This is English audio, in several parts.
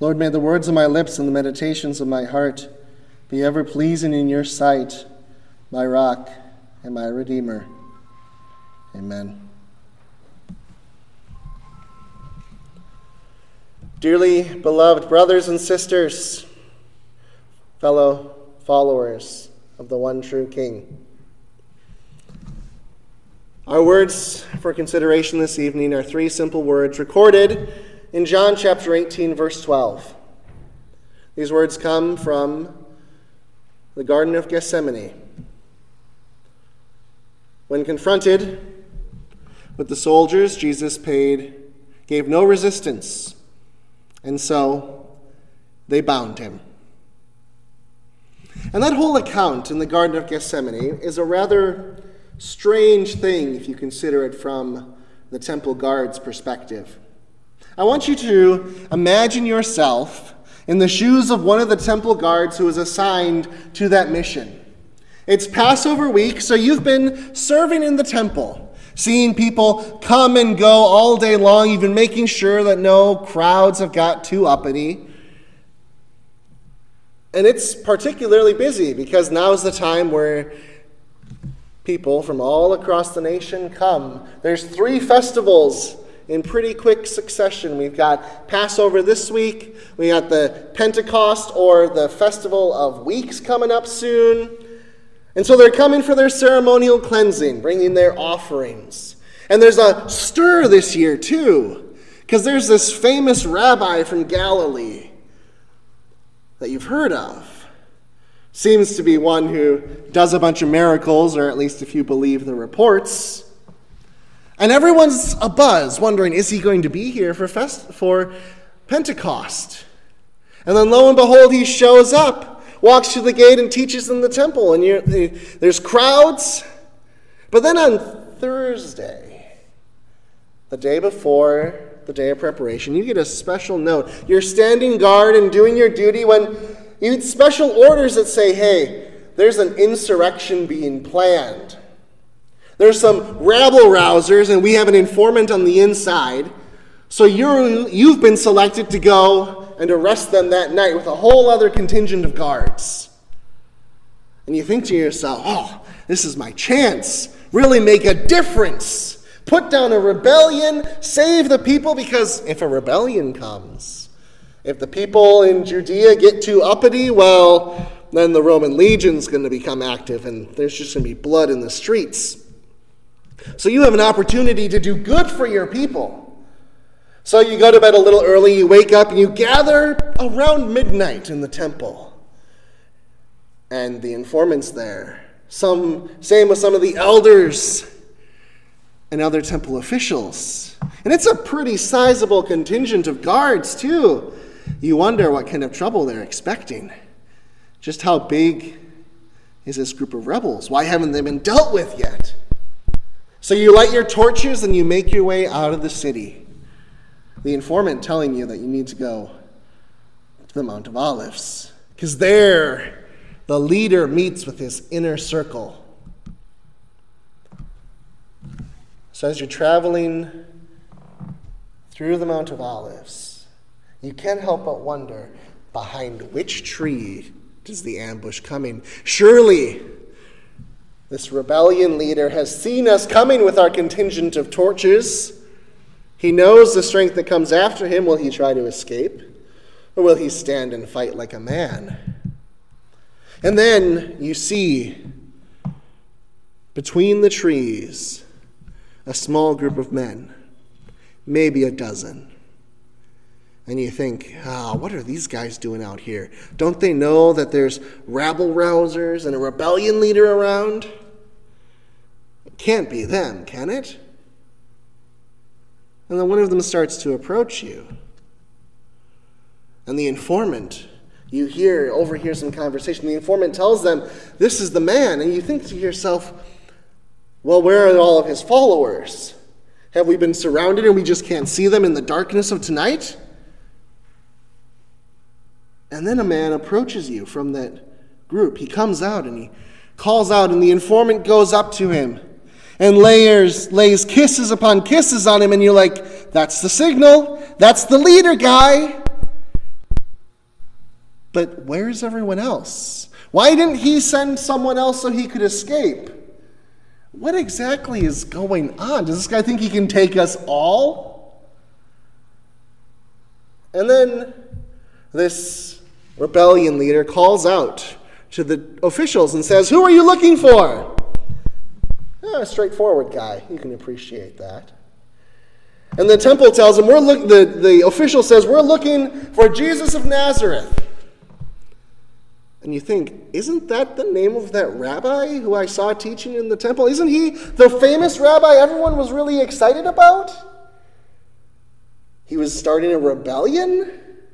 Lord, may the words of my lips and the meditations of my heart be ever pleasing in your sight, my rock and my Redeemer. Amen. Dearly beloved brothers and sisters, fellow followers of the one true King, our words for consideration this evening are three simple words recorded in John chapter 18, verse 12. These words come from the Garden of Gethsemane. When confronted with the soldiers, Jesus gave no resistance, and so they bound him. And that whole account in the Garden of Gethsemane is a rather strange thing if you consider it from the temple guard's perspective. I want you to imagine yourself in the shoes of one of the temple guards who was assigned to that mission. It's Passover week, so you've been serving in the temple, seeing people come and go all day long, even making sure that no crowds have got too uppity. And it's particularly busy because now's the time where people from all across the nation come. There's 3 festivals in pretty quick succession. We've got Passover this week. We got the Pentecost, or the Festival of Weeks, coming up soon. And so they're coming for their ceremonial cleansing, bringing their offerings. And there's a stir this year, too, because there's this famous rabbi from Galilee that you've heard of. Seems to be one who does a bunch of miracles, or at least if you believe the reports. And everyone's abuzz, wondering, is he going to be here for Pentecost? And then lo and behold, he shows up, walks through the gate and teaches in the temple. And there's crowds. But then on Thursday, the day before the day of preparation, you get a special note. You're standing guard and doing your duty when you get special orders that say, hey, there's an insurrection being planned. There's some rabble-rousers, and we have an informant on the inside. So you've been selected to go and arrest them that night with a whole other contingent of guards. And you think to yourself, oh, this is my chance. Really make a difference. Put down a rebellion, save the people, because if a rebellion comes, if the people in Judea get too uppity, well, then the Roman legion's going to become active, and there's just going to be blood in the streets. So you have an opportunity to do good for your people. So you go to bed a little early, you wake up, and you gather around midnight in the temple. And the informant's there. Same with some of the elders and other temple officials. And it's a pretty sizable contingent of guards, too. You wonder what kind of trouble they're expecting. Just how big is this group of rebels? Why haven't they been dealt with yet? So you light your torches and you make your way out of the city. The informant telling you that you need to go to the Mount of Olives, because there the leader meets with his inner circle. So as you're traveling through the Mount of Olives, you can't help but wonder, behind which tree is the ambush coming? Surely this rebellion leader has seen us coming with our contingent of torches. He knows the strength that comes after him. Will he try to escape? Or will he stand and fight like a man? And then you see, between the trees, a small group of men, maybe a dozen. And you think, what are these guys doing out here? Don't they know that there's rabble-rousers and a rebellion leader around? It can't be them, can it? And then one of them starts to approach you. And the informant, overhear some conversation. The informant tells them, this is the man. And you think to yourself, well, where are all of his followers? Have we been surrounded and we just can't see them in the darkness of tonight? And then a man approaches you from that group. He comes out and he calls out, and the informant goes up to him and lays kisses upon kisses on him, and you're like, that's the signal. That's the leader guy. But where's everyone else? Why didn't he send someone else so he could escape? What exactly is going on? Does this guy think he can take us all? And then this rebellion leader calls out to the officials and says, "Who are you looking for?" A straightforward guy. You can appreciate that. And the temple tells him, the official says, "We're looking for Jesus of Nazareth." And you think, isn't that the name of that rabbi who I saw teaching in the temple? Isn't he the famous rabbi everyone was really excited about? He was starting a rebellion?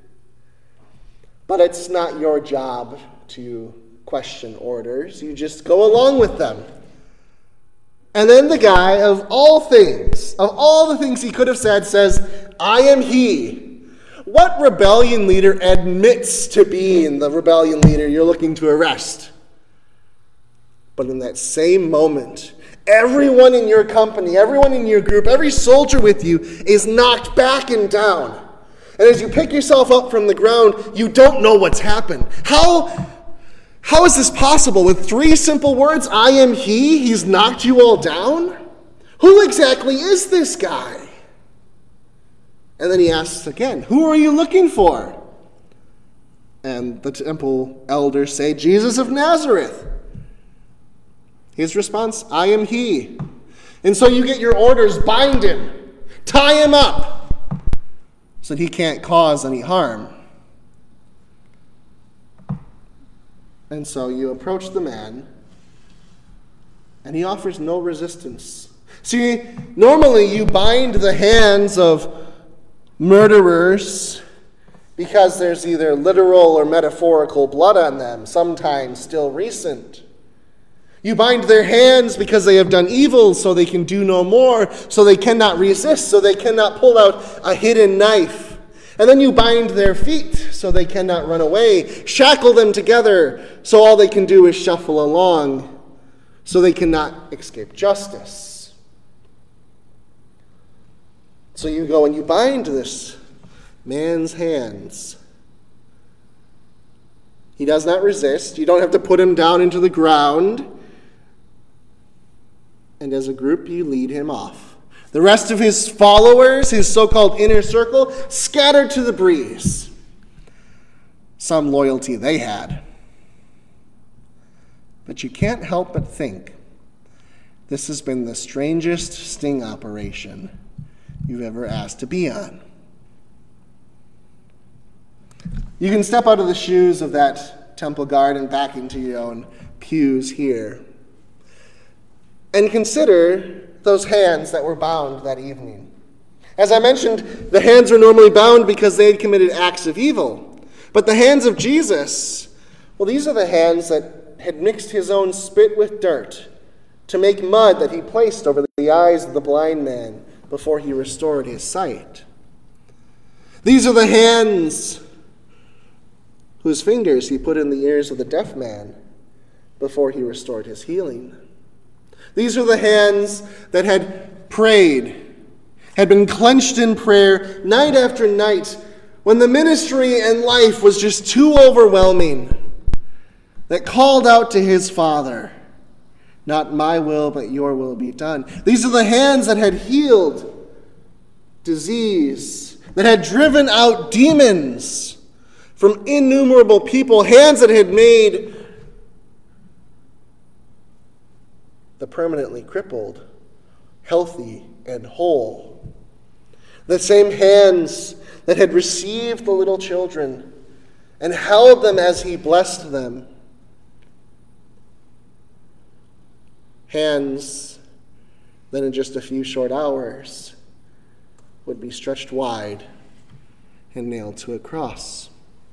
But it's not your job to question orders. You just go along with them. And then the guy, of all the things he could have said, says, "I am he." What rebellion leader admits to being the rebellion leader you're looking to arrest? But in that same moment, everyone in your company, everyone in your group, every soldier with you is knocked back and down. And as you pick yourself up from the ground, you don't know what's happened. How is this possible? With 3 simple words, "I am he," he's knocked you all down? Who exactly is this guy? And then he asks again, "Who are you looking for?" And the temple elders say, "Jesus of Nazareth." His response, "I am he." And so you get your orders: bind him, tie him up, so that he can't cause any harm. And so you approach the man, and he offers no resistance. See, normally you bind the hands of murderers because there's either literal or metaphorical blood on them, sometimes still recent. You bind their hands because they have done evil, so they can do no more, so they cannot resist, so they cannot pull out a hidden knife. And then you bind their feet so they cannot run away, shackle them together so all they can do is shuffle along, so they cannot escape justice. So you go and you bind this man's hands. He does not resist. You don't have to put him down into the ground. And as a group, you lead him off. The rest of his followers, his so-called inner circle, scattered to the breeze. Some loyalty they had. But you can't help but think this has been the strangest sting operation you've ever asked to be on. You can step out of the shoes of that temple guard and back into your own pews here. And consider those hands that were bound that evening. As I mentioned, the hands were normally bound because they had committed acts of evil. But the hands of Jesus, well, these are the hands that had mixed his own spit with dirt to make mud that he placed over the eyes of the blind man before he restored his sight. These are the hands whose fingers he put in the ears of the deaf man before he restored his healing. These are the hands that had prayed, had been clenched in prayer night after night when the ministry and life was just too overwhelming, that called out to his Father, "Not my will, but your will be done." These are the hands that had healed disease, that had driven out demons from innumerable people, hands that had made the permanently crippled healthy and whole. The same hands that had received the little children and held them as he blessed them. Hands that in just a few short hours would be stretched wide and nailed to a cross.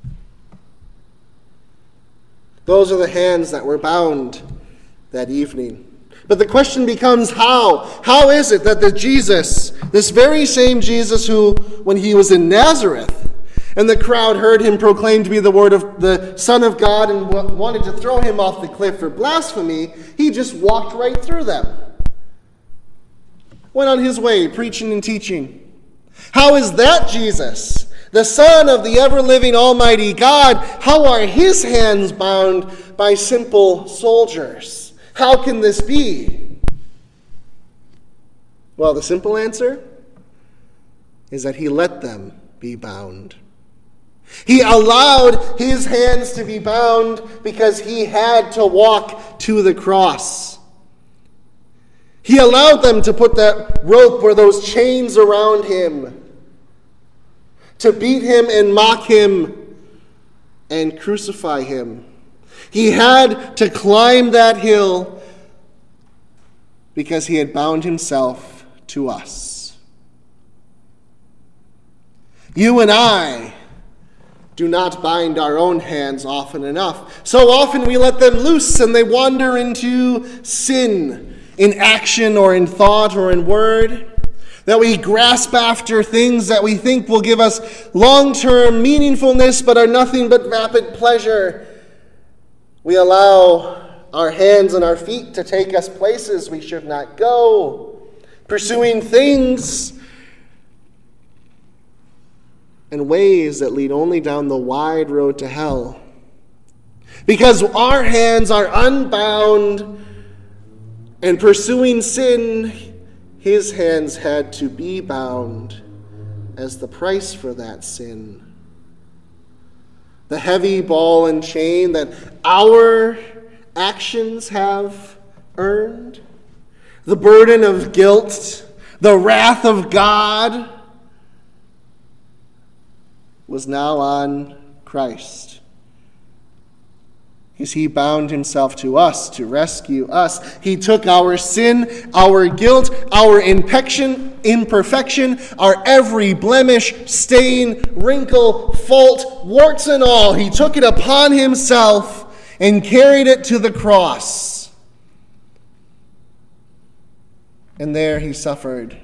Those are the hands that were bound that evening. But the question becomes how? How is it that the Jesus, this very same Jesus who, when he was in Nazareth, and the crowd heard him proclaim to be the word of the Son of God and wanted to throw him off the cliff for blasphemy, he just walked right through them. Went on his way, preaching and teaching. How is that Jesus, The Son of the ever-living Almighty God, how are his hands bound by simple soldiers? How can this be? Well, the simple answer is that he let them be bound. He allowed his hands to be bound because he had to walk to the cross. He allowed them to put that rope or those chains around him, to beat him and mock him and crucify him. He had to climb that hill because he had bound himself to us. You and I do not bind our own hands often enough. So often we let them loose and they wander into sin in action or in thought or in word. That we grasp after things that we think will give us long-term meaningfulness but are nothing but vapid pleasure. We allow our hands and our feet to take us places we should not go, pursuing things and ways that lead only down the wide road to hell. Because our hands are unbound and pursuing sin, his hands had to be bound as the price for that sin. The heavy ball and chain that our actions have earned, the burden of guilt, the wrath of God, was now on Christ. Because he bound himself to us to rescue us. He took our sin, our guilt, our imperfection, our every blemish, stain, wrinkle, fault, warts and all. He took it upon himself and carried it to the cross. And there he suffered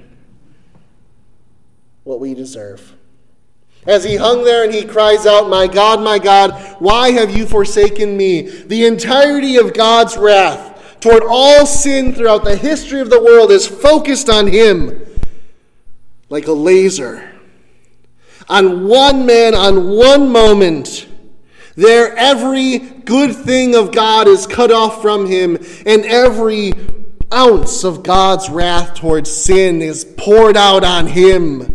what we deserve. As he hung there and he cries out, my God, why have you forsaken me?" The entirety of God's wrath toward all sin throughout the history of the world is focused on him like a laser. On one man, on one moment, there every good thing of God is cut off from him, and every ounce of God's wrath towards sin is poured out on him.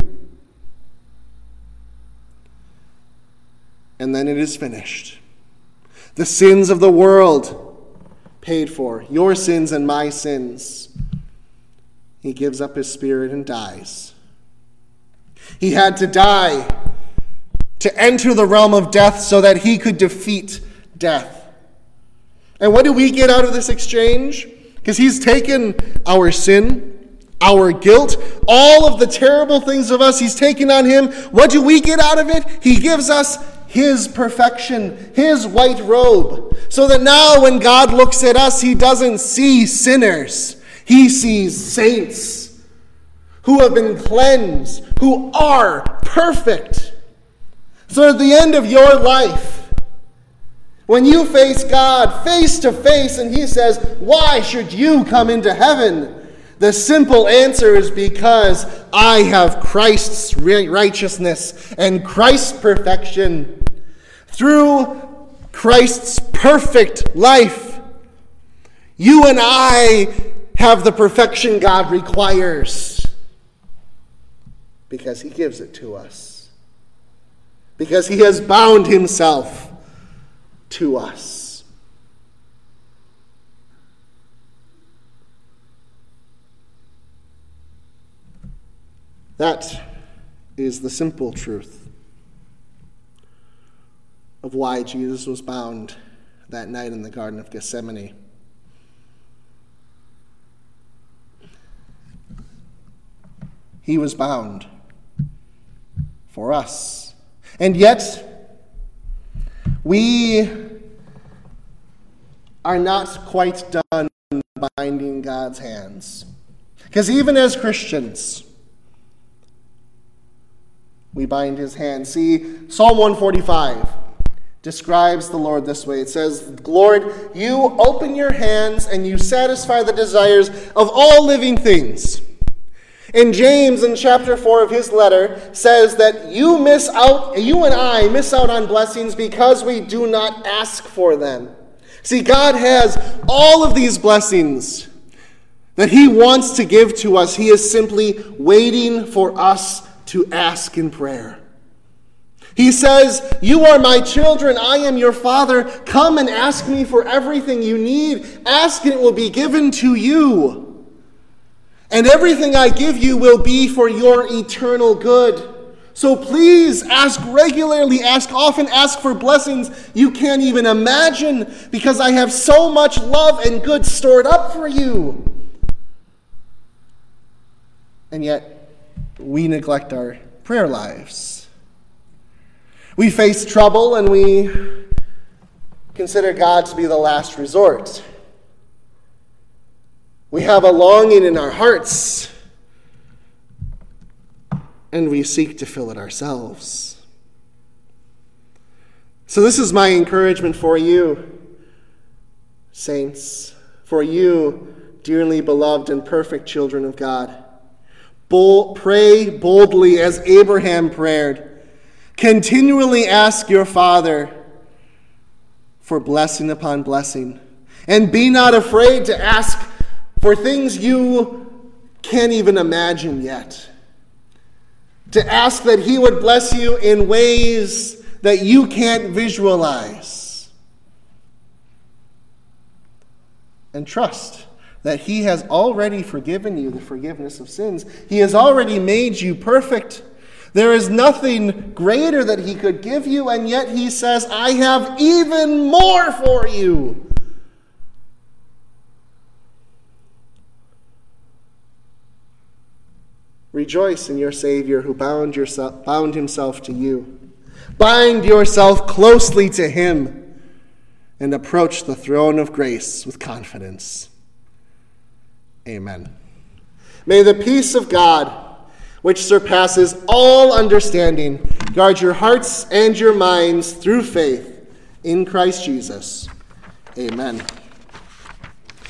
And then it is finished. The sins of the world paid for, your sins and my sins. He gives up his spirit and dies. He had to die to enter the realm of death so that he could defeat death. And what do we get out of this exchange? Because he's taken our sin, our guilt, all of the terrible things of us, he's taken on him. What do we get out of it? He gives us his perfection, his white robe, so that now when God looks at us, he doesn't see sinners. He sees saints who have been cleansed, who are perfect. So at the end of your life, when you face God face to face and he says, "Why should you come into heaven?" the simple answer is because I have Christ's righteousness and Christ's perfection. Through Christ's perfect life, you and I have the perfection God requires because he gives it to us. Because he has bound himself to us. That is the simple truth of why Jesus was bound that night in the Garden of Gethsemane. He was bound for us. And yet, we are not quite done binding God's hands. Because even as Christians, we bind his hands. See, Psalm 145 describes the Lord this way. It says, "Lord, you open your hands and you satisfy the desires of all living things. And James, in chapter 4 of his letter, says that you and I miss out on blessings because we do not ask for them. See, God has all of these blessings that he wants to give to us. He is simply waiting for us to ask in prayer. He says, you are my children, I am your Father. Come and ask me for everything you need. Ask and it will be given to you. And everything I give you will be for your eternal good. So please ask regularly, ask often, ask for blessings you can't even imagine, because I have so much love and good stored up for you. And yet, we neglect our prayer lives. We face trouble and we consider God to be the last resort. We have a longing in our hearts, and we seek to fill it ourselves. So this is my encouragement for you, saints, for you, dearly beloved and perfect children of God. Pray boldly as Abraham prayed. Continually ask your Father for blessing upon blessing. And be not afraid to ask for things you can't even imagine yet. To ask that he would bless you in ways that you can't visualize. And trust that he has already forgiven you the forgiveness of sins. He has already made you perfect. There is nothing greater that he could give you, and yet he says, I have even more for you. Rejoice in your Savior who bound himself to you. Bind yourself closely to him and approach the throne of grace with confidence. Amen. May the peace of God, which surpasses all understanding, guard your hearts and your minds through faith in Christ Jesus. Amen.